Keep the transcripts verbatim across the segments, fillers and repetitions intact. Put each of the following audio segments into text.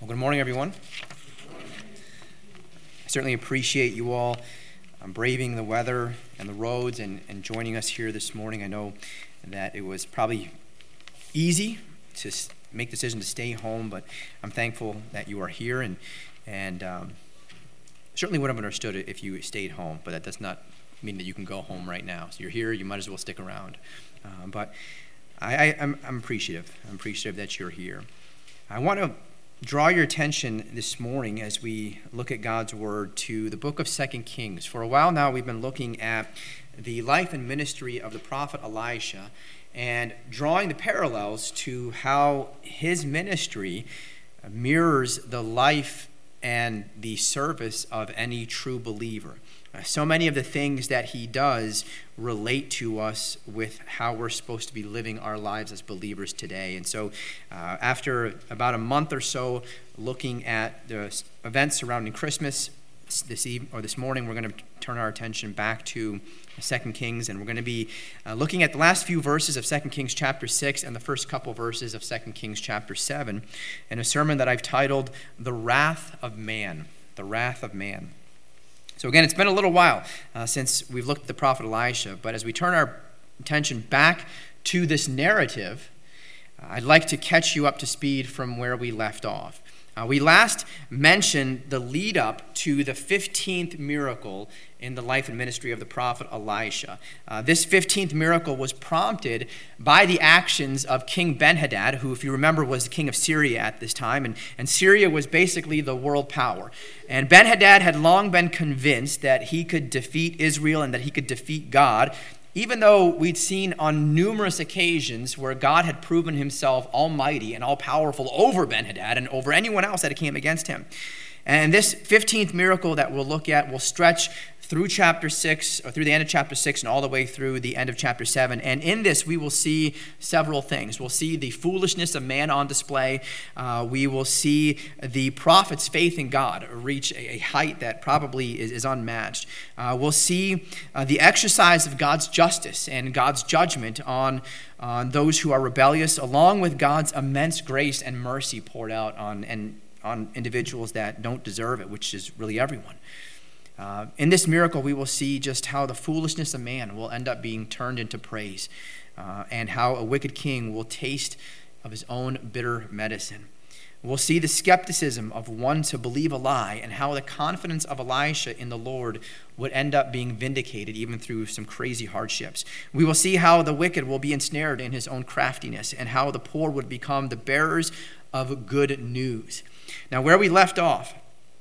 Well, good morning, everyone. I certainly appreciate you all um, braving the weather and the roads and, and joining us here this morning. I know that it was probably easy to s- make the decision to stay home, but I'm thankful that you are here, and and um, certainly would have understood it if you stayed home, but that does not mean that you can go home right now. So you're here, you might as well stick around. Uh, but I, I, I'm, I'm appreciative. I'm appreciative that you're here. I want to draw your attention this morning as we look at God's Word to the book of Second Kings. For a while now, we've been looking at the life and ministry of the prophet Elisha and drawing the parallels to how his ministry mirrors the life and the service of any true believer. Uh, so many of the things that he does relate to us with how we're supposed to be living our lives as believers today. And so uh, after about a month or so looking at the events surrounding Christmas, this evening or this morning we're going to turn our attention back to Second Kings, and we're going to be uh, looking at the last few verses of Second Kings chapter six and the first couple verses of Second Kings chapter seven in a sermon that I've titled The Wrath of Man. The Wrath of Man. So again, it's been a little while uh, since we've looked at the prophet Elisha, but as we turn our attention back to this narrative, uh, I'd like to catch you up to speed from where we left off. Uh, we last mentioned the lead up to the fifteenth miracle in the life and ministry of the prophet Elisha. Uh, this fifteenth miracle was prompted by the actions of King Ben-Hadad, who, if you remember, was the king of Syria at this time, and, and Syria was basically the world power. And Ben-Hadad had long been convinced that he could defeat Israel and that he could defeat God, even though we'd seen on numerous occasions where God had proven himself almighty and all-powerful over Ben-Hadad and over anyone else that came against him. And this fifteenth miracle that we'll look at will stretch through chapter six, or through the end of chapter six and all the way through the end of chapter seven. And in this, we will see several things. We'll see the foolishness of man on display. Uh, we will see the prophet's faith in God reach a, a height that probably is, is unmatched. Uh, we'll see uh, the exercise of God's justice and God's judgment on, on those who are rebellious, along with God's immense grace and mercy poured out on, and, on individuals that don't deserve it, which is really everyone. Uh, in this miracle, we will see just how the foolishness of man will end up being turned into praise, uh, and how a wicked king will taste of his own bitter medicine. We'll see the skepticism of one to believe a lie, and how the confidence of Elisha in the Lord would end up being vindicated even through some crazy hardships. We will see how the wicked will be ensnared in his own craftiness, and how the poor would become the bearers of good news. Now, where we left off,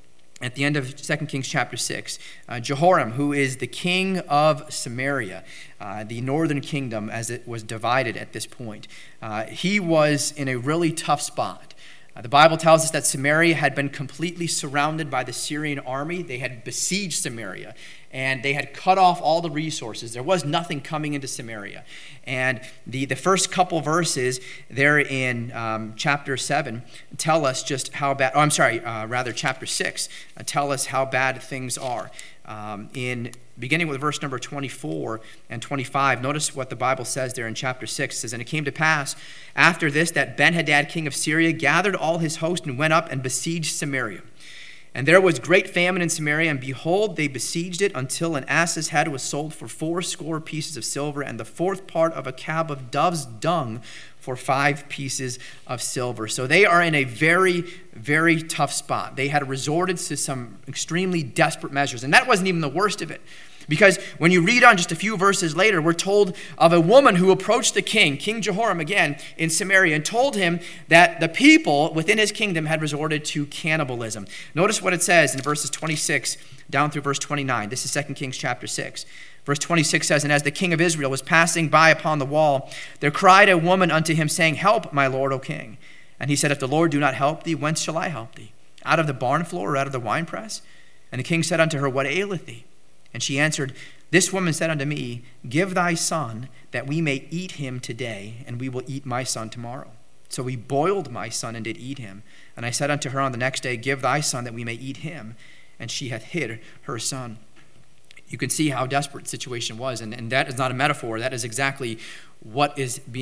at the end of Second Kings chapter six, uh, Jehoram, who is the king of Samaria, uh, the northern kingdom as it was divided at this point, uh, he was in a really tough spot. Uh, the Bible tells us that Samaria had been completely surrounded by the Syrian army. They had besieged Samaria, and they had cut off all the resources. There was nothing coming into Samaria. And the, the first couple verses there in um, chapter seven tell us just how bad, oh, I'm sorry, uh, rather chapter six, uh, tell us how bad things are. Um, in beginning with verse number twenty-four and twenty-five, notice what the Bible says there in chapter six. It says, "And it came to pass after this that Ben-Hadad, king of Syria, gathered all his host and went up and besieged Samaria. And there was great famine in Samaria, and behold, they besieged it until an ass's head was sold for four score pieces of silver, and the fourth part of a cab of dove's dung for five pieces of silver." So they are in a very, very tough spot. They had resorted to some extremely desperate measures, and that wasn't even the worst of it. Because when you read on just a few verses later, we're told of a woman who approached the king, King Jehoram again, in Samaria, and told him that the people within his kingdom had resorted to cannibalism. Notice what it says in verses twenty-six down through verse twenty-nine. This is Second Kings chapter six. Verse twenty-six says, "And as the king of Israel was passing by upon the wall, there cried a woman unto him, saying, Help, my lord, O king. And he said, If the Lord do not help thee, whence shall I help thee? Out of the barn floor or out of the winepress? And the king said unto her, What aileth thee? And she answered, This woman said unto me, Give thy son, that we may eat him today, and we will eat my son tomorrow. So we boiled my son and did eat him. And I said unto her on the next day, Give thy son, that we may eat him. And she hath hid her son." You can see how desperate the situation was, and, and that is not a metaphor. That is exactly what is being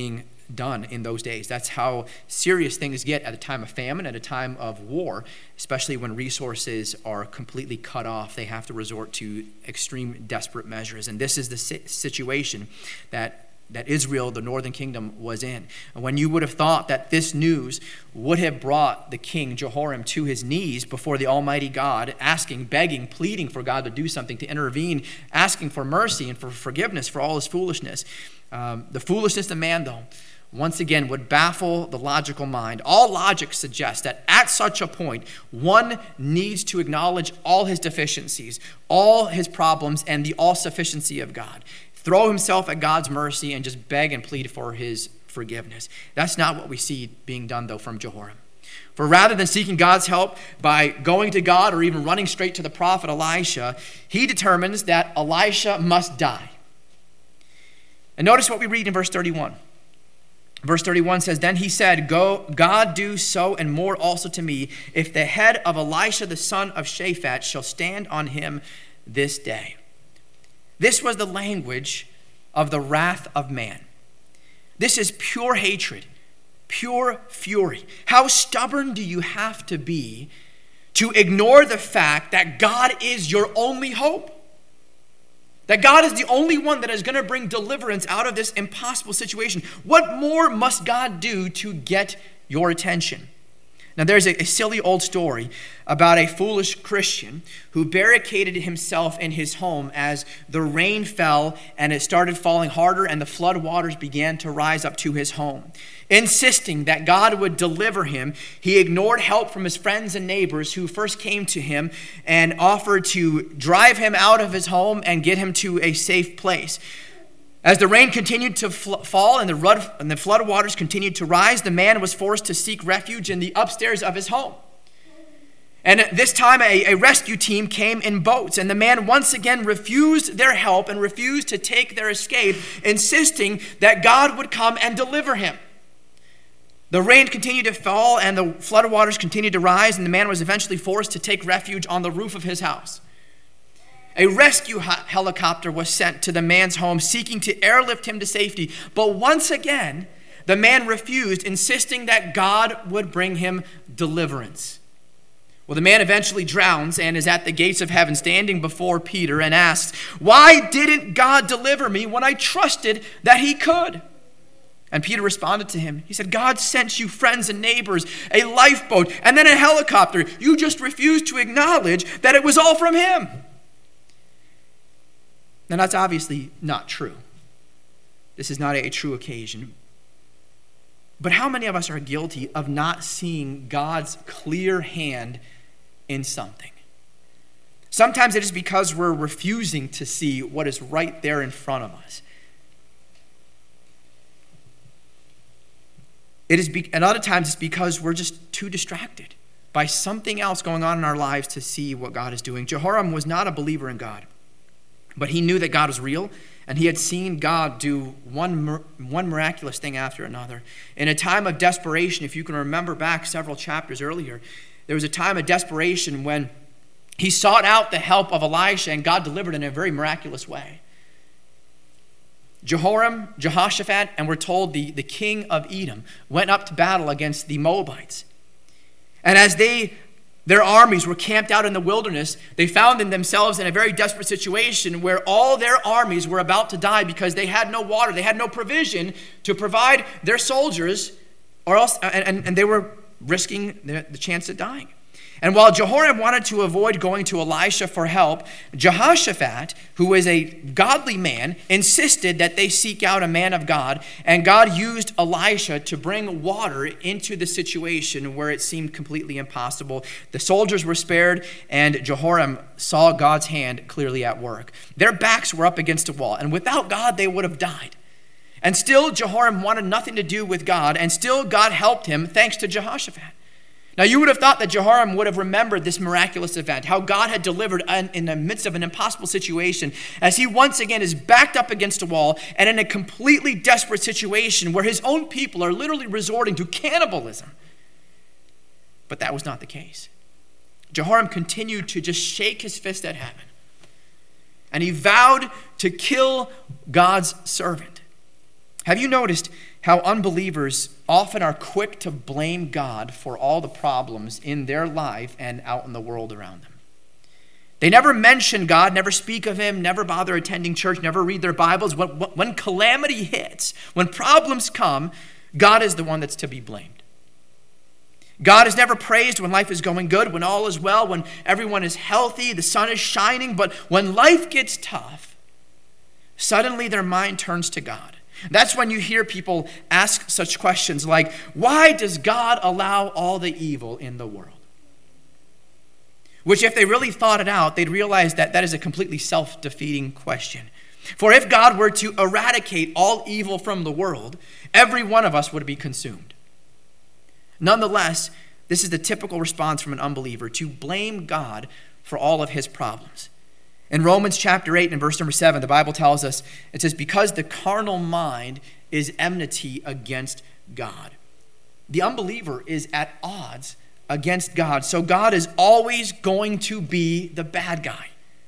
done in those days. That's how serious things get at a time of famine, at a time of war, especially when resources are completely cut off. They have to resort to extreme, desperate measures. And this is the situation that that Israel, the northern kingdom, was in. And when you would have thought that this news would have brought the king Jehoram to his knees before the Almighty God, asking, begging, pleading for God to do something, to intervene, asking for mercy and for forgiveness for all his foolishness. Um, the foolishness of man, though, once again would baffle the logical mind. All logic suggests that at such a point, one needs to acknowledge all his deficiencies, all his problems, and the all-sufficiency of God. Throw himself at God's mercy and just beg and plead for his forgiveness. That's not what we see being done, though, from Jehoram. For rather than seeking God's help by going to God or even running straight to the prophet Elisha, he determines that Elisha must die. And notice what we read in verse thirty-one. Verse thirty-one says, "Then he said, Go, God do so and more also to me, if the head of Elisha the son of Shaphat shall stand on him this day." This was the language of the wrath of man. This is pure hatred, pure fury. How stubborn do you have to be to ignore the fact that God is your only hope? That God is the only one that is going to bring deliverance out of this impossible situation. What more must God do to get your attention? Now, there's a, a silly old story about a foolish Christian who barricaded himself in his home as the rain fell and it started falling harder and the flood waters began to rise up to his home. Insisting that God would deliver him, he ignored help from his friends and neighbors who first came to him and offered to drive him out of his home and get him to a safe place. As the rain continued to fl- fall and the, rud- and the flood waters continued to rise, the man was forced to seek refuge in the upstairs of his home. And at this time, a, a rescue team came in boats, and the man once again refused their help and refused to take their escape, insisting that God would come and deliver him. The rain continued to fall, and the flood waters continued to rise, and the man was eventually forced to take refuge on the roof of his house. A rescue helicopter was sent to the man's home, seeking to airlift him to safety. But once again, the man refused, insisting that God would bring him deliverance. Well, the man eventually drowns and is at the gates of heaven, standing before Peter, and asks, "Why didn't God deliver me when I trusted that he could?" And Peter responded to him. He said, "God sent you friends and neighbors, a lifeboat, and then a helicopter. You just refused to acknowledge that it was all from him." Now, that's obviously not true. This is not a true occasion. But how many of us are guilty of not seeing God's clear hand in something? Sometimes it is because we're refusing to see what is right there in front of us. It is be- and other times it's because we're just too distracted by something else going on in our lives to see what God is doing. Jehoram was not a believer in God. But he knew that God was real, and he had seen God do one, one miraculous thing after another. In a time of desperation, if you can remember back several chapters earlier, there was a time of desperation when he sought out the help of Elisha, and God delivered in a very miraculous way. Jehoram, Jehoshaphat, and we're told the, the king of Edom went up to battle against the Moabites. And as they Their armies were camped out in the wilderness, they found themselves in a very desperate situation where all their armies were about to die because they had no water, they had no provision to provide their soldiers, or else, and, and, and they were risking the, the chance of dying. And while Jehoram wanted to avoid going to Elisha for help, Jehoshaphat, who was a godly man, insisted that they seek out a man of God, and God used Elisha to bring water into the situation where it seemed completely impossible. The soldiers were spared, and Jehoram saw God's hand clearly at work. Their backs were up against a wall, and without God, they would have died. And still, Jehoram wanted nothing to do with God, and still God helped him thanks to Jehoshaphat. Now, you would have thought that Jehoram would have remembered this miraculous event, how God had delivered in the midst of an impossible situation, as he once again is backed up against a wall and in a completely desperate situation where his own people are literally resorting to cannibalism. But that was not the case. Jehoram continued to just shake his fist at heaven, and he vowed to kill God's servant. Have you noticed how unbelievers often are quick to blame God for all the problems in their life and out in the world around them. They never mention God, never speak of him, never bother attending church, never read their Bibles. When, when calamity hits, when problems come, God is the one that's to be blamed. God is never praised when life is going good, when all is well, when everyone is healthy, the sun is shining. But when life gets tough, suddenly their mind turns to God. That's when you hear people ask such questions like, why does God allow all the evil in the world? Which, if they really thought it out, they'd realize that that is a completely self-defeating question. For if God were to eradicate all evil from the world, every one of us would be consumed. Nonetheless, this is the typical response from an unbeliever, to blame God for all of his problems. In Romans chapter eight and verse number seven, the Bible tells us, it says, because the carnal mind is enmity against God. The unbeliever is at odds against God. So God is always going to be the bad guy.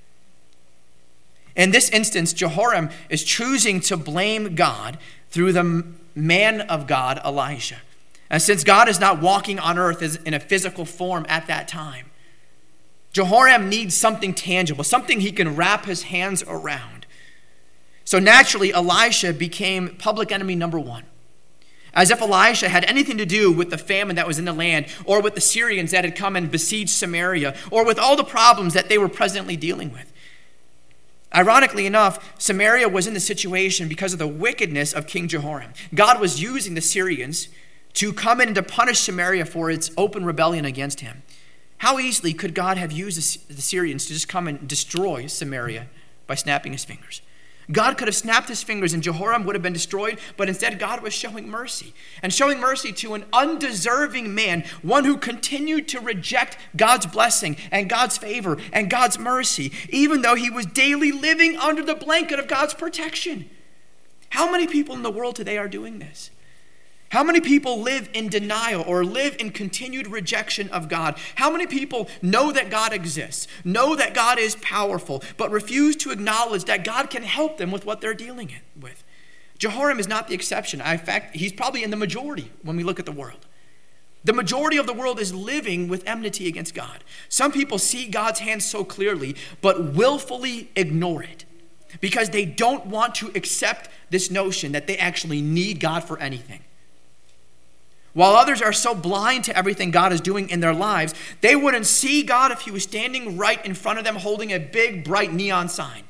In this instance, Jehoram is choosing to blame God through the man of God, Elijah. And since God is not walking on earth as in a physical form at that time, Jehoram needs something tangible, something he can wrap his hands around. So naturally, Elisha became public enemy number one. As if Elisha had anything to do with the famine that was in the land, or with the Syrians that had come and besieged Samaria, or with all the problems that they were presently dealing with. Ironically enough, Samaria was in the situation because of the wickedness of King Jehoram. God was using the Syrians to come in and to punish Samaria for its open rebellion against him. How easily could God have used the Syrians to just come and destroy Samaria by snapping his fingers? God could have snapped his fingers and Jehoram would have been destroyed, but instead God was showing mercy. And showing mercy to an undeserving man, one who continued to reject God's blessing and God's favor and God's mercy, even though he was daily living under the blanket of God's protection. How many people in the world today are doing this? How many people live in denial or live in continued rejection of God? How many people know that God exists, know that God is powerful, but refuse to acknowledge that God can help them with what they're dealing with? Jehoram is not the exception. In fact, he's probably in the majority when we look at the world. The majority of the world is living with enmity against God. Some people see God's hand so clearly, but willfully ignore it because they don't want to accept this notion that they actually need God for anything. While others are so blind to everything God is doing in their lives, they wouldn't see God if he was standing right in front of them holding a big, bright neon sign.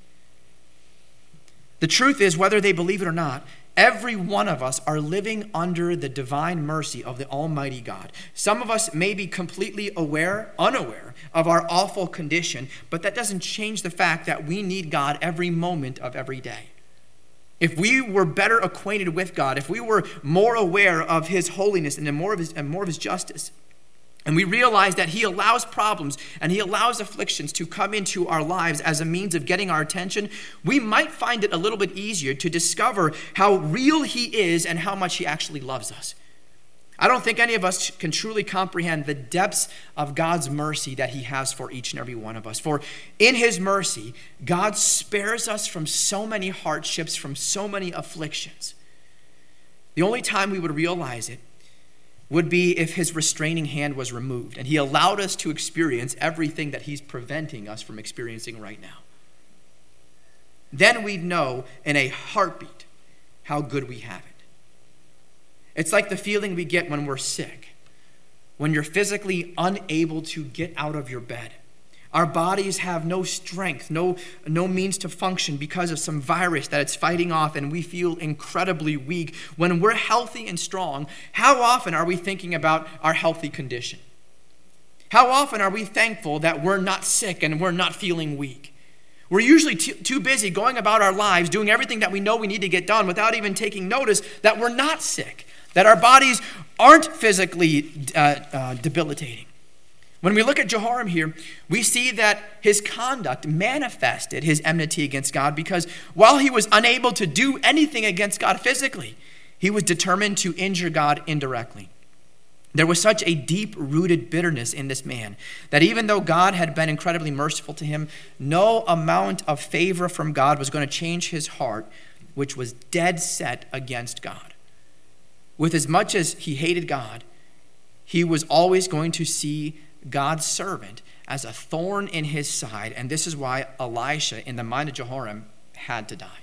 The truth is, whether they believe it or not, every one of us are living under the divine mercy of the Almighty God. Some of us may be completely aware, unaware of our awful condition, but that doesn't change the fact that we need God every moment of every day. If we were better acquainted with God, if we were more aware of his holiness and more of his, and more of his justice, and we realize that he allows problems and he allows afflictions to come into our lives as a means of getting our attention, we might find it a little bit easier to discover how real he is and how much he actually loves us. I don't think any of us can truly comprehend the depths of God's mercy that he has for each and every one of us. For in his mercy, God spares us from so many hardships, from so many afflictions. The only time we would realize it would be if his restraining hand was removed and he allowed us to experience everything that he's preventing us from experiencing right now. Then we'd know in a heartbeat how good we have it. It's like the feeling we get when we're sick, when you're physically unable to get out of your bed. Our bodies have no strength, no, no means to function because of some virus that it's fighting off, and we feel incredibly weak. When we're healthy and strong, how often are we thinking about our healthy condition? How often are we thankful that we're not sick and we're not feeling weak? We're usually too, too busy going about our lives, doing everything that we know we need to get done without even taking notice that we're not sick, that our bodies aren't physically uh, uh, debilitating. When we look at Jehoram here, we see that his conduct manifested his enmity against God because while he was unable to do anything against God physically, he was determined to injure God indirectly. There was such a deep-rooted bitterness in this man that even though God had been incredibly merciful to him, no amount of favor from God was going to change his heart, which was dead set against God. With as much as he hated God, he was always going to see God's servant as a thorn in his side, and this is why Elisha, in the mind of Jehoram, had to die.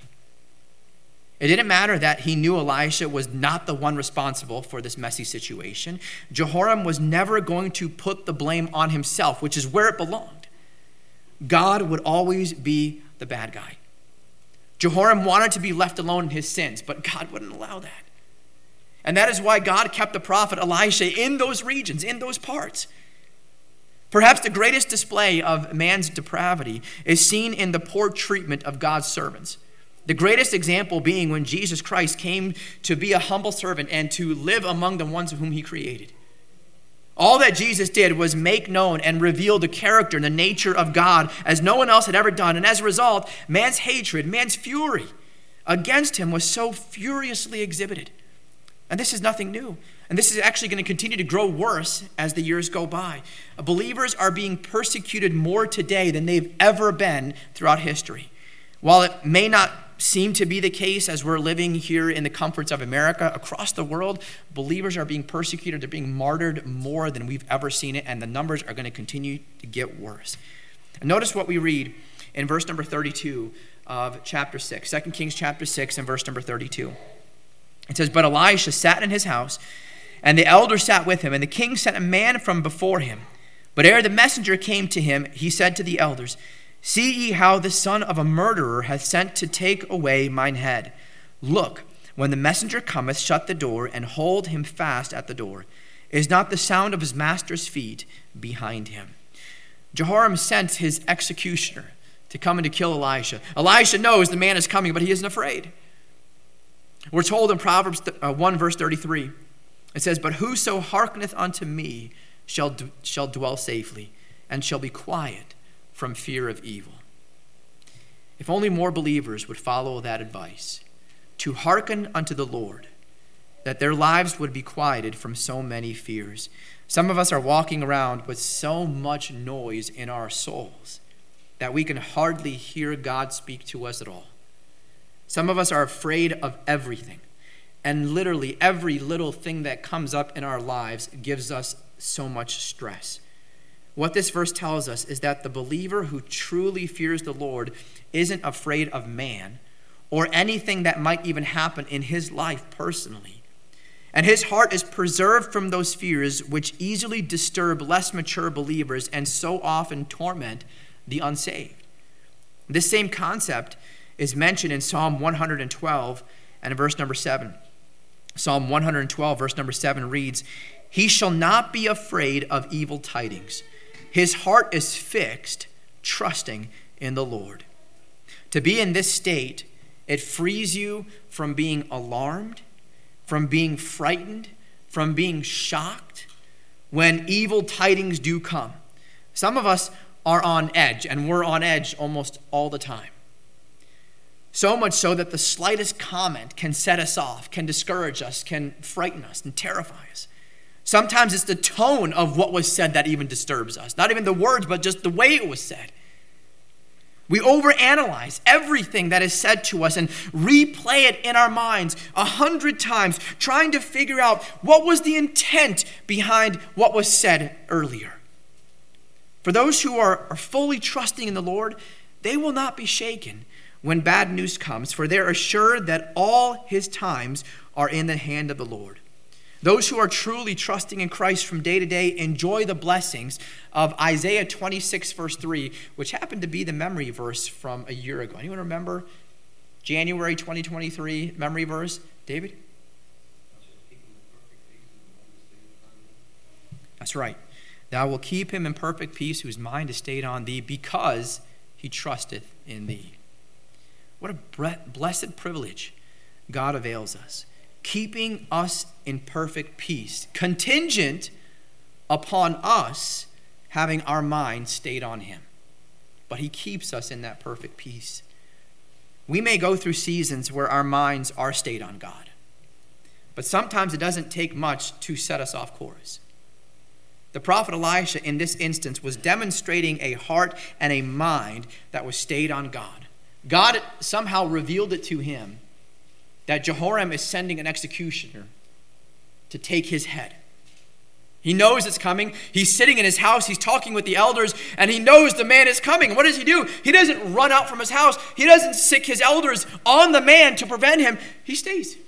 It didn't matter that he knew Elisha was not the one responsible for this messy situation. Jehoram was never going to put the blame on himself, which is where it belonged. God would always be the bad guy. Jehoram wanted to be left alone in his sins, but God wouldn't allow that. And that is why God kept the prophet Elisha in those regions, in those parts. Perhaps the greatest display of man's depravity is seen in the poor treatment of God's servants. The greatest example being when Jesus Christ came to be a humble servant and to live among the ones whom he created. All that Jesus did was make known and reveal the character and the nature of God as no one else had ever done. And as a result, man's hatred, man's fury against him was so furiously exhibited. And this is nothing new. And this is actually going to continue to grow worse as the years go by. Believers are being persecuted more today than they've ever been throughout history. While it may not seem to be the case as we're living here in the comforts of America, across the world, believers are being persecuted. They're being martyred more than we've ever seen it, and the numbers are going to continue to get worse. And notice what we read in verse number thirty-two of chapter six, Second Kings chapter six and verse number thirty-two. It says, "But Elisha sat in his house, and the elder sat with him, and the king sent a man from before him. But ere the messenger came to him, he said to the elders, See ye how the son of a murderer hath sent to take away mine head. Look, when the messenger cometh, shut the door, and hold him fast at the door. Is not the sound of his master's feet behind him?" Jehoram sent his executioner to come and to kill Elisha. Elisha knows the man is coming, but he isn't afraid. We're told in Proverbs one, verse thirty-three, it says, "But whoso hearkeneth unto me shall, d- shall dwell safely, and shall be quiet from fear of evil." If only more believers would follow that advice, to hearken unto the Lord, that their lives would be quieted from so many fears. Some of us are walking around with so much noise in our souls that we can hardly hear God speak to us at all. Some of us are afraid of everything, and literally every little thing that comes up in our lives gives us so much stress. What this verse tells us is that the believer who truly fears the Lord isn't afraid of man or anything that might even happen in his life personally. And his heart is preserved from those fears which easily disturb less mature believers and so often torment the unsaved. This same concept is mentioned in Psalm one hundred twelve and verse number seven. Psalm one hundred twelve, verse number seven reads, "He shall not be afraid of evil tidings. His heart is fixed, trusting in the Lord." To be in this state, it frees you from being alarmed, from being frightened, from being shocked when evil tidings do come. Some of us are on edge, and we're on edge almost all the time. So much so that the slightest comment can set us off, can discourage us, can frighten us and terrify us. Sometimes it's the tone of what was said that even disturbs us. Not even the words, but just the way it was said. We overanalyze everything that is said to us and replay it in our minds a hundred times, trying to figure out what was the intent behind what was said earlier. For those who are, are fully trusting in the Lord, they will not be shaken when bad news comes, for they're assured that all his times are in the hand of the Lord. Those who are truly trusting in Christ from day to day enjoy the blessings of Isaiah twenty-six, verse three, which happened to be the memory verse from a year ago. Anyone remember January twenty twenty-three memory verse? David? That's right. "Thou wilt keep him in perfect peace, whose mind is stayed on thee, because he trusteth in thee." What a blessed privilege God avails us, keeping us in perfect peace, contingent upon us having our mind stayed on him. But he keeps us in that perfect peace. We may go through seasons where our minds are stayed on God, but sometimes it doesn't take much to set us off course. The prophet Elisha in this instance was demonstrating a heart and a mind that was stayed on God. God somehow revealed it to him that Jehoram is sending an executioner to take his head. He knows it's coming. He's sitting in his house. He's talking with the elders, and he knows the man is coming. What does he do? He doesn't run out from his house. He doesn't sick his elders on the man to prevent him. He stays.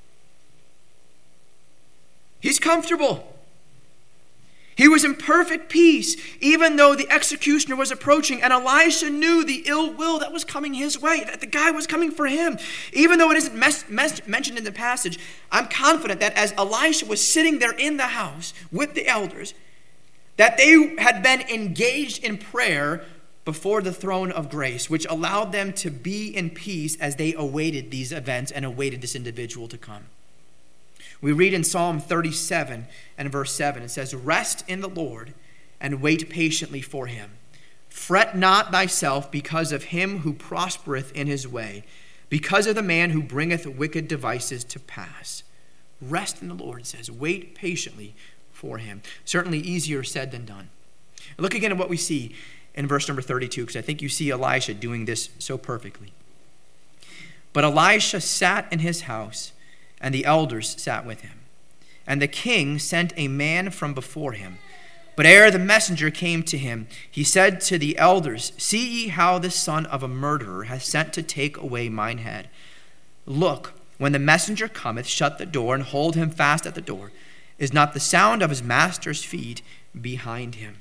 He's comfortable. He was in perfect peace, even though the executioner was approaching, and Elisha knew the ill will that was coming his way, that the guy was coming for him. Even though it isn't mes- mes- mentioned in the passage, I'm confident that as Elisha was sitting there in the house with the elders, that they had been engaged in prayer before the throne of grace, which allowed them to be in peace as they awaited these events and awaited this individual to come. We read in Psalm thirty-seven and verse seven, it says, "Rest in the Lord and wait patiently for him. Fret not thyself because of him who prospereth in his way, because of the man who bringeth wicked devices to pass." Rest in the Lord, it says. Wait patiently for him. Certainly easier said than done. Look again at what we see in verse number thirty-two, because I think you see Elisha doing this so perfectly. "But Elisha sat in his house, and the elders sat with him. And the king sent a man from before him. But ere the messenger came to him, he said to the elders, See ye how the son of a murderer hath sent to take away mine head? Look, when the messenger cometh, shut the door, and hold him fast at the door. Is not the sound of his master's feet behind him?"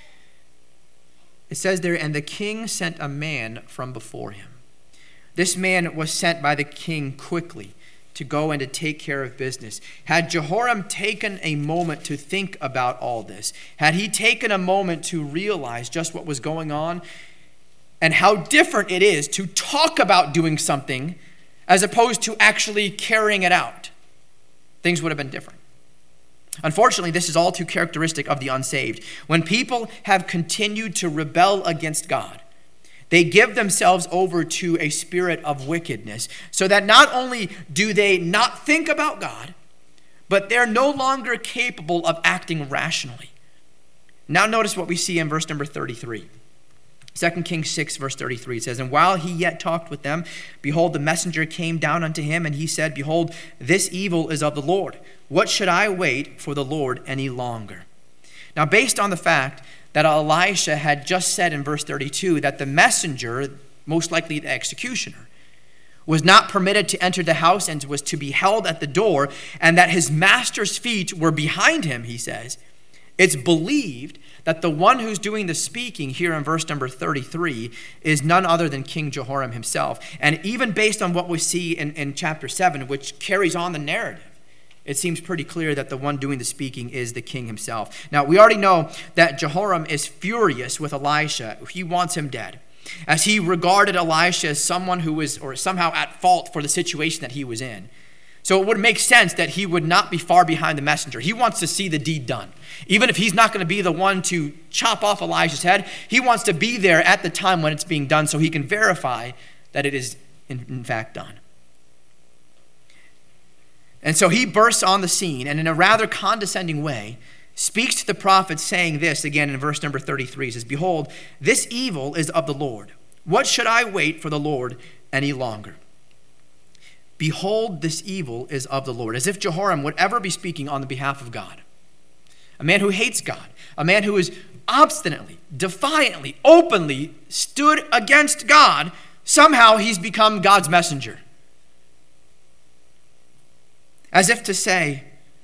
It says there, "And the king sent a man from before him." This man was sent by the king quickly to go and to take care of business. Had Jehoram taken a moment to think about all this, had he taken a moment to realize just what was going on and how different it is to talk about doing something as opposed to actually carrying it out, things would have been different. Unfortunately, this is all too characteristic of the unsaved. When people have continued to rebel against God, they give themselves over to a spirit of wickedness, so that not only do they not think about God, but they're no longer capable of acting rationally. Now notice what we see in verse number thirty-three. Second Kings six, verse thirty-three, it says, "And while he yet talked with them, behold, the messenger came down unto him, and he said, Behold, this evil is of the Lord. What should I wait for the Lord any longer?" Now, based on the fact that Elisha had just said in verse thirty-two that the messenger, most likely the executioner, was not permitted to enter the house and was to be held at the door, and that his master's feet were behind him, he says, it's believed that the one who's doing the speaking here in verse number thirty-three is none other than King Jehoram himself. And even based on what we see in, in chapter seven, which carries on the narrative, it seems pretty clear that the one doing the speaking is the king himself. Now, we already know that Jehoram is furious with Elisha. He wants him dead, as he regarded Elisha as someone who was or somehow at fault for the situation that he was in. So it would make sense that he would not be far behind the messenger. He wants to see the deed done. Even if he's not going to be the one to chop off Elisha's head, he wants to be there at the time when it's being done so he can verify that it is in, in fact done. And so he bursts on the scene and in a rather condescending way speaks to the prophet, saying this again in verse number thirty-three. He says, "Behold, this evil is of the Lord. What should I wait for the Lord any longer?" Behold, this evil is of the Lord. As if Jehoram would ever be speaking on the behalf of God. A man who hates God. A man who is obstinately, defiantly, openly stood against God. Somehow he's become God's messenger. As if to say,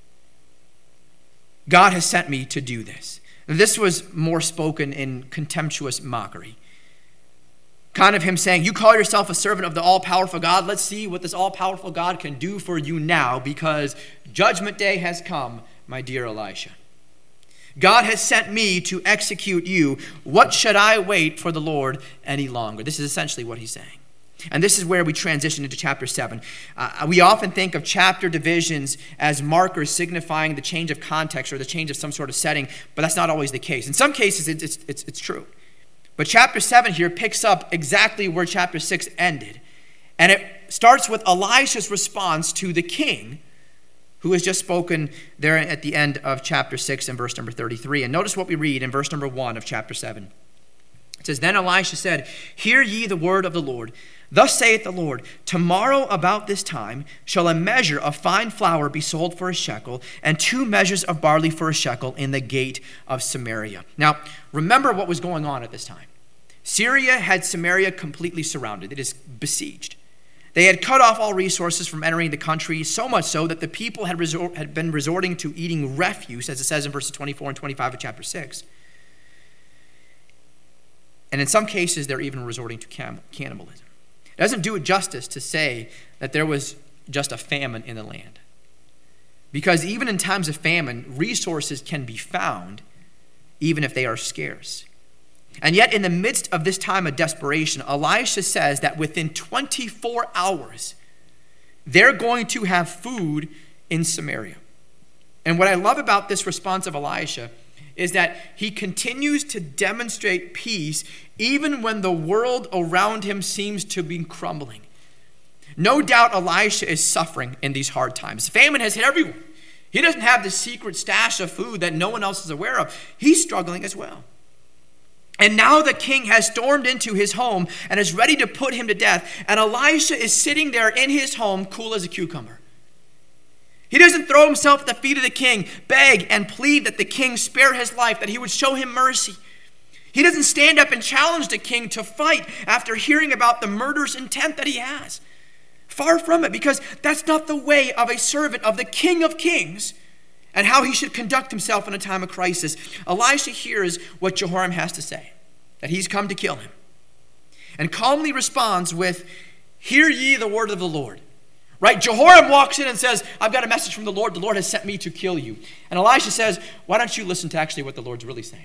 God has sent me to do this. This was more spoken in contemptuous mockery. Kind of him saying, you call yourself a servant of the all-powerful God. Let's see what this all-powerful God can do for you now, because judgment day has come, my dear Elisha. God has sent me to execute you. What should I wait for the Lord any longer? This is essentially what he's saying. And this is where we transition into chapter seven. Uh, we often think of chapter divisions as markers signifying the change of context or the change of some sort of setting, but that's not always the case. In some cases, it's, it's, it's, it's true. But chapter seven here picks up exactly where chapter six ended. And it starts with Elisha's response to the king, who has just spoken there at the end of chapter six and verse number thirty-three. And notice what we read in verse number one of chapter seven. It says, Then Elisha said, Hear ye the word of the Lord. Thus saith the Lord, tomorrow about this time shall a measure of fine flour be sold for a shekel, and two measures of barley for a shekel in the gate of Samaria. Now, remember what was going on at this time. Syria had Samaria completely surrounded. It is besieged. They had cut off all resources from entering the country, so much so that the people had, resort, had been resorting to eating refuse, as it says in verses twenty-four and twenty-five of chapter six. And in some cases, they're even resorting to cam- cannibalism. It doesn't do it justice to say that there was just a famine in the land. Because even in times of famine, resources can be found, even if they are scarce. And yet, in the midst of this time of desperation, Elisha says that within twenty-four hours, they're going to have food in Samaria. And what I love about this response of Elisha is that he continues to demonstrate peace even when the world around him seems to be crumbling. No doubt Elisha is suffering in these hard times. Famine has hit everyone. He doesn't have the secret stash of food that no one else is aware of. He's struggling as well. And now the king has stormed into his home and is ready to put him to death. And Elisha is sitting there in his home, cool as a cucumber. He doesn't throw himself at the feet of the king, beg and plead that the king spare his life, that he would show him mercy. He doesn't stand up and challenge the king to fight after hearing about the murderous intent that he has. Far from it, because that's not the way of a servant of the King of Kings and how he should conduct himself in a time of crisis. Elisha hears what Jehoram has to say, that he's come to kill him, and calmly responds with, hear ye the word of the Lord. Right? Jehoram walks in and says, I've got a message from the Lord. The Lord has sent me to kill you. And Elisha says, why don't you listen to actually what the Lord's really saying?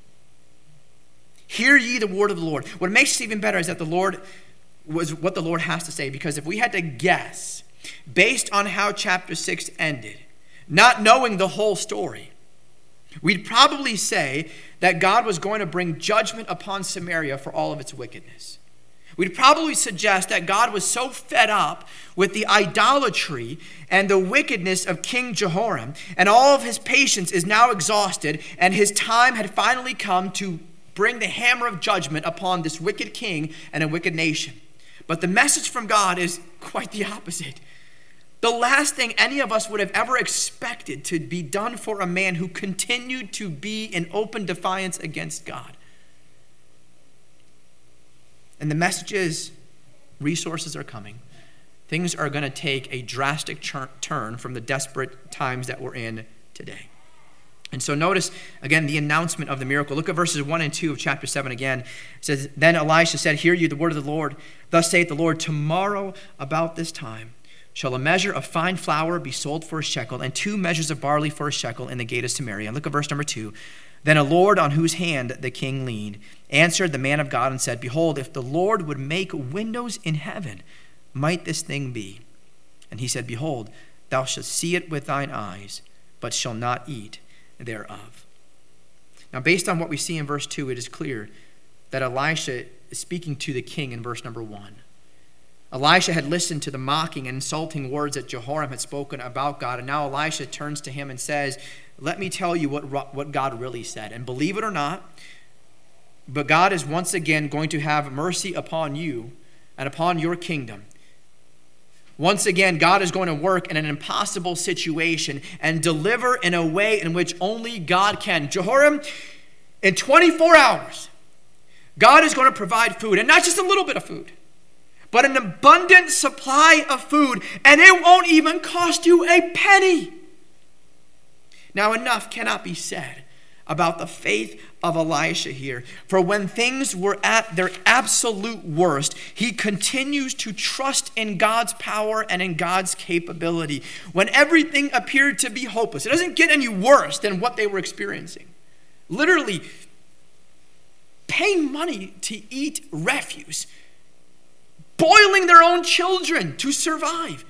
Hear ye the word of the Lord. What makes it even better is that the Lord was what the Lord has to say. Because if we had to guess, based on how chapter six ended, not knowing the whole story, we'd probably say that God was going to bring judgment upon Samaria for all of its wickedness. We'd probably suggest that God was so fed up with the idolatry and the wickedness of King Jehoram, and all of his patience is now exhausted, and his time had finally come to bring the hammer of judgment upon this wicked king and a wicked nation. But the message from God is quite the opposite. The last thing any of us would have ever expected to be done for a man who continued to be in open defiance against God. And the message is, resources are coming. Things are going to take a drastic chur- turn from the desperate times that we're in today. And so notice, again, the announcement of the miracle. Look at verses one and two of chapter seven again. It says, then Elisha said, hear you the word of the Lord. Thus saith the Lord, tomorrow about this time shall a measure of fine flour be sold for a shekel, and two measures of barley for a shekel in the gate of Samaria. And look at verse number two. Then a Lord on whose hand the king leaned answered the man of God and said, behold, if the Lord would make windows in heaven, might this thing be? And he said, behold, thou shalt see it with thine eyes, but shall not eat thereof. Now, based on what we see in verse two, it is clear that Elisha is speaking to the king in verse number one. Elisha had listened to the mocking and insulting words that Jehoram had spoken about God, and now Elisha turns to him and says, let me tell you what, what God really said. And believe it or not, but God is once again going to have mercy upon you and upon your kingdom. Once again, God is going to work in an impossible situation and deliver in a way in which only God can. Jehoram, in twenty-four hours, God is going to provide food, and not just a little bit of food, but an abundant supply of food, and it won't even cost you a penny. Now, enough cannot be said about the faith of Elisha here. For when things were at their absolute worst, he continues to trust in God's power and in God's capability. When everything appeared to be hopeless, it doesn't get any worse than what they were experiencing. Literally, paying money to eat refuse, boiling their own children to survive.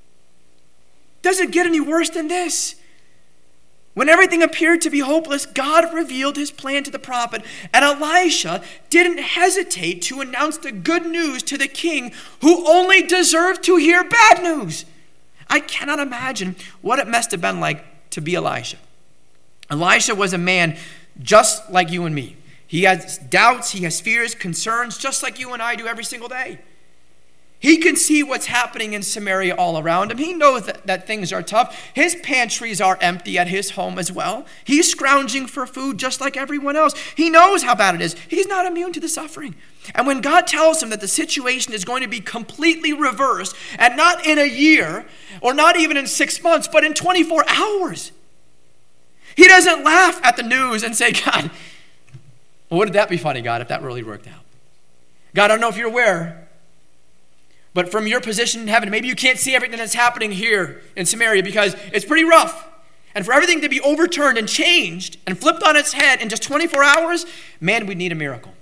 Doesn't get any worse than this. When everything appeared to be hopeless, God revealed his plan to the prophet, and Elisha didn't hesitate to announce the good news to the king who only deserved to hear bad news. I cannot imagine what it must have been like to be Elisha. Elisha was a man just like you and me. He has doubts, he has fears, concerns, just like you and I do every single day. He can see what's happening in Samaria all around him. He knows that, that things are tough. His pantries are empty at his home as well. He's scrounging for food just like everyone else. He knows how bad it is. He's not immune to the suffering. And when God tells him that the situation is going to be completely reversed, and not in a year, or not even in six months, but in twenty-four hours, he doesn't laugh at the news and say, God, well, wouldn't that be funny, God, if that really worked out? God, I don't know if you're aware, but from your position in heaven, maybe you can't see everything that's happening here in Samaria because it's pretty rough. And for everything to be overturned and changed and flipped on its head in just twenty-four hours, man, we'd need a miracle.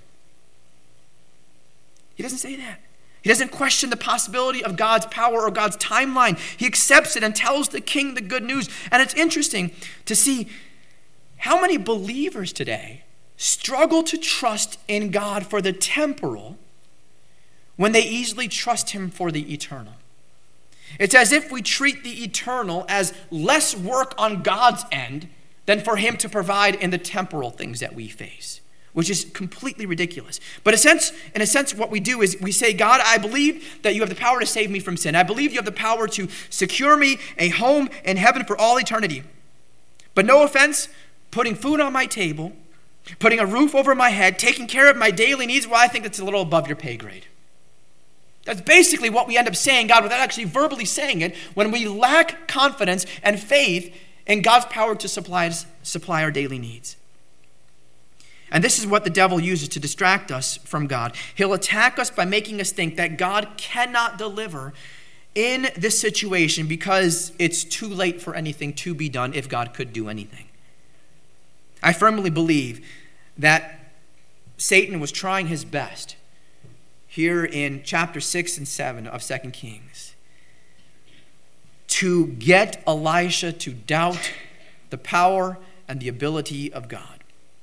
He doesn't say that. He doesn't question the possibility of God's power or God's timeline. He accepts it and tells the king the good news. And it's interesting to see how many believers today struggle to trust in God for the temporal when they easily trust him for the eternal. It's as if we treat the eternal as less work on God's end than for him to provide in the temporal things that we face, which is completely ridiculous. But in a sense, in a sense, what we do is we say, God, I believe that you have the power to save me from sin. I believe you have the power to secure me a home in heaven for all eternity. But no offense, putting food on my table, putting a roof over my head, taking care of my daily needs, well, I think that's a little above your pay grade. That's basically what we end up saying, God, without actually verbally saying it, when we lack confidence and faith in God's power to supply, supply our daily needs. And this is what the devil uses to distract us from God. He'll attack us by making us think that God cannot deliver in this situation because it's too late for anything to be done if God could do anything. I firmly believe that Satan was trying his best here in chapter six and seven of Second Kings to get Elisha to doubt the power and the ability of God.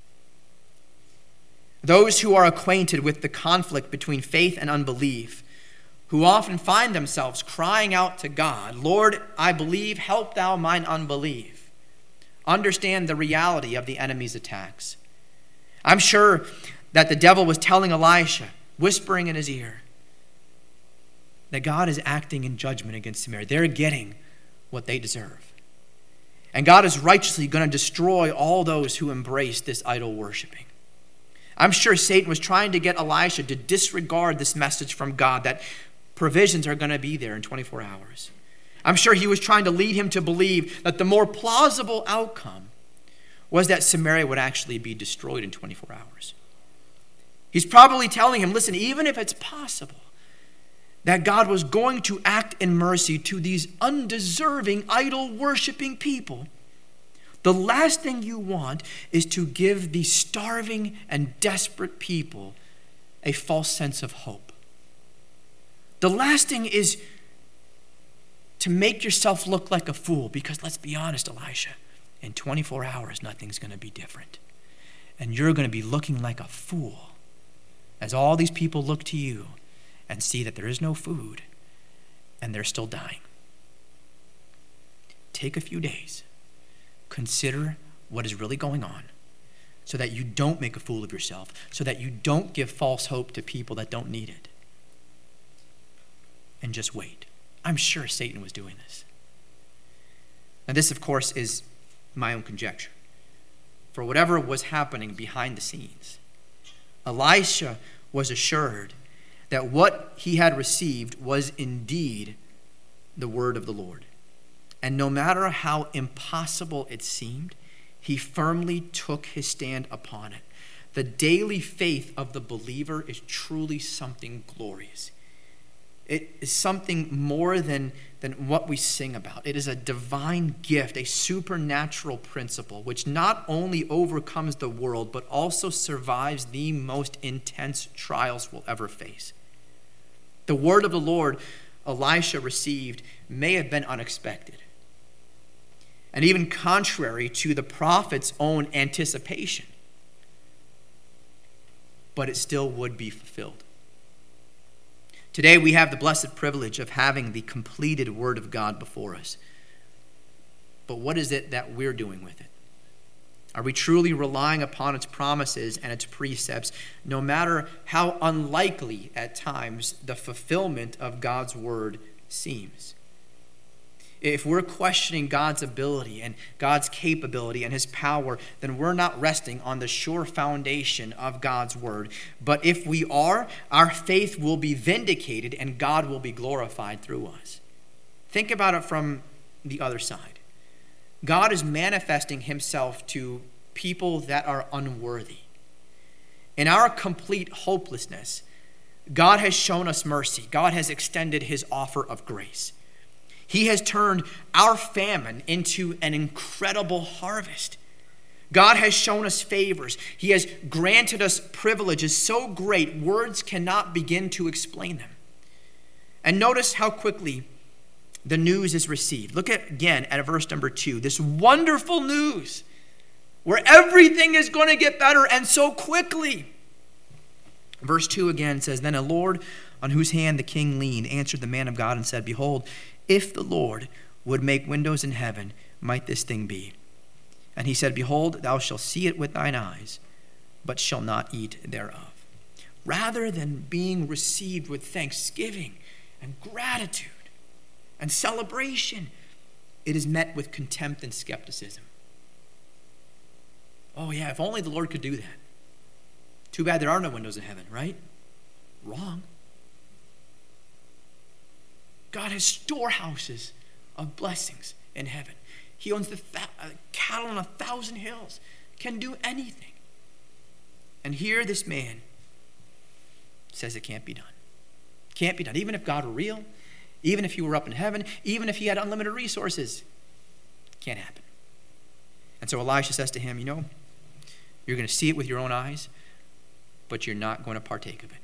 Those who are acquainted with the conflict between faith and unbelief, who often find themselves crying out to God, Lord, I believe, help thou mine unbelief, understand the reality of the enemy's attacks. I'm sure that the devil was telling Elisha, whispering in his ear, that God is acting in judgment against Samaria. They're getting what they deserve. And God is righteously going to destroy all those who embrace this idol worshiping. I'm sure Satan was trying to get Elisha to disregard this message from God that provisions are going to be there in twenty-four hours. I'm sure he was trying to lead him to believe that the more plausible outcome was that Samaria would actually be destroyed in twenty-four hours. He's probably telling him, listen, even if it's possible that God was going to act in mercy to these undeserving, idol-worshiping people, the last thing you want is to give these starving and desperate people a false sense of hope. The last thing is to make yourself look like a fool, because let's be honest, Elisha, in twenty-four hours, nothing's going to be different. And you're going to be looking like a fool as all these people look to you and see that there is no food and they're still dying. Take a few days. Consider what is really going on so that you don't make a fool of yourself, so that you don't give false hope to people that don't need it. And just wait. I'm sure Satan was doing this. Now this, of course, is my own conjecture. For whatever was happening behind the scenes, Elisha was assured that what he had received was indeed the word of the Lord. And no matter how impossible it seemed, he firmly took his stand upon it. The daily faith of the believer is truly something glorious. It is something more than, than what we sing about. It is a divine gift, a supernatural principle, which not only overcomes the world, but also survives the most intense trials we'll ever face. The word of the Lord Elisha received may have been unexpected, and even contrary to the prophet's own anticipation, but it still would be fulfilled. Today we have the blessed privilege of having the completed Word of God before us. But what is it that we're doing with it? Are we truly relying upon its promises and its precepts, no matter how unlikely at times the fulfillment of God's word seems? If we're questioning God's ability and God's capability and his power, then we're not resting on the sure foundation of God's word. But if we are, our faith will be vindicated and God will be glorified through us. Think about it from the other side. God is manifesting himself to people that are unworthy. In our complete hopelessness, God has shown us mercy. God has extended his offer of grace. He has turned our famine into an incredible harvest. God has shown us favors. He has granted us privileges so great, words cannot begin to explain them. And notice how quickly the news is received. Look at, again at verse number two. This wonderful news where everything is going to get better and so quickly. Verse two again says, Then a Lord on whose hand the king leaned answered the man of God and said, Behold, if the Lord would make windows in heaven, might this thing be? And he said, Behold, thou shalt see it with thine eyes, but shall not eat thereof. Rather than being received with thanksgiving and gratitude and celebration, it is met with contempt and skepticism. Oh yeah, if only the Lord could do that. Too bad there are no windows in heaven, right? Wrong. God has storehouses of blessings in heaven. He owns the th- uh, cattle on a thousand hills, can do anything. And here this man says it can't be done. Can't be done. Even if God were real, even if he were up in heaven, even if he had unlimited resources, can't happen. And so Elisha says to him, you know, you're going to see it with your own eyes, but you're not going to partake of it.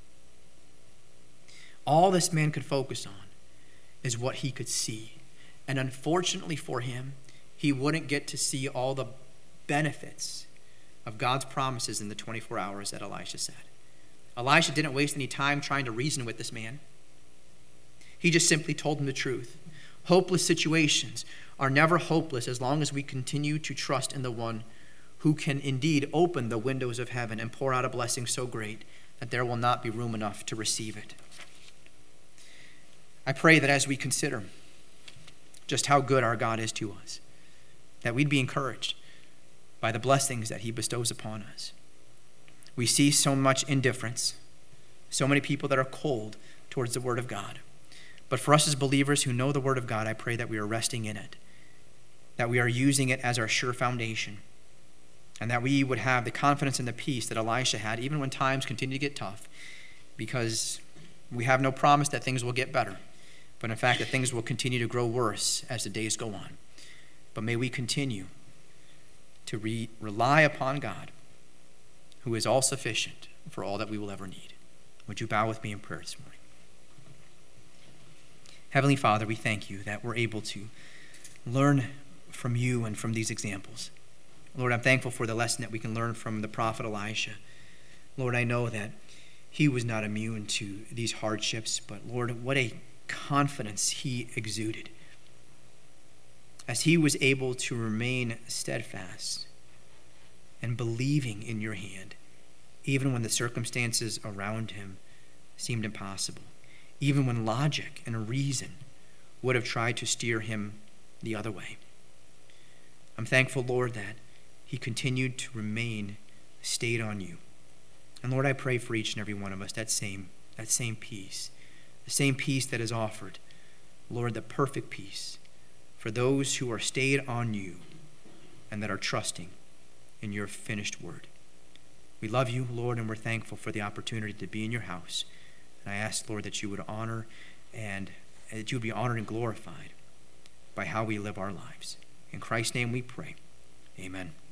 All this man could focus on is what he could see. And unfortunately for him, he wouldn't get to see all the benefits of God's promises in the twenty-four hours that Elisha said. Elisha didn't waste any time trying to reason with this man. He just simply told him the truth. Hopeless situations are never hopeless as long as we continue to trust in the one who can indeed open the windows of heaven and pour out a blessing so great that there will not be room enough to receive it. I pray that as we consider just how good our God is to us, that we'd be encouraged by the blessings that he bestows upon us. We see so much indifference, so many people that are cold towards the word of God. But for us as believers who know the word of God, I pray that we are resting in it, that we are using it as our sure foundation, and that we would have the confidence and the peace that Elisha had, even when times continue to get tough, because we have no promise that things will get better, but in fact that things will continue to grow worse as the days go on. But may we continue to re- rely upon God, who is all sufficient for all that we will ever need. Would you bow with me in prayer this morning? Heavenly Father, we thank you that we're able to learn from you and from these examples. Lord, I'm thankful for the lesson that we can learn from the prophet Elisha. Lord, I know that he was not immune to these hardships, but Lord, what a confidence he exuded as he was able to remain steadfast and believing in your hand, even when the circumstances around him seemed impossible, even when logic and reason would have tried to steer him the other way. I'm thankful, Lord, that he continued to remain stayed on you. And Lord, I pray for each and every one of us that same, that same peace, the same peace that is offered, Lord, the perfect peace for those who are stayed on you and that are trusting in your finished word. We love you, Lord, and we're thankful for the opportunity to be in your house. And I ask, Lord, that you would honor and that you would be honored and glorified by how we live our lives. In Christ's name we pray. Amen.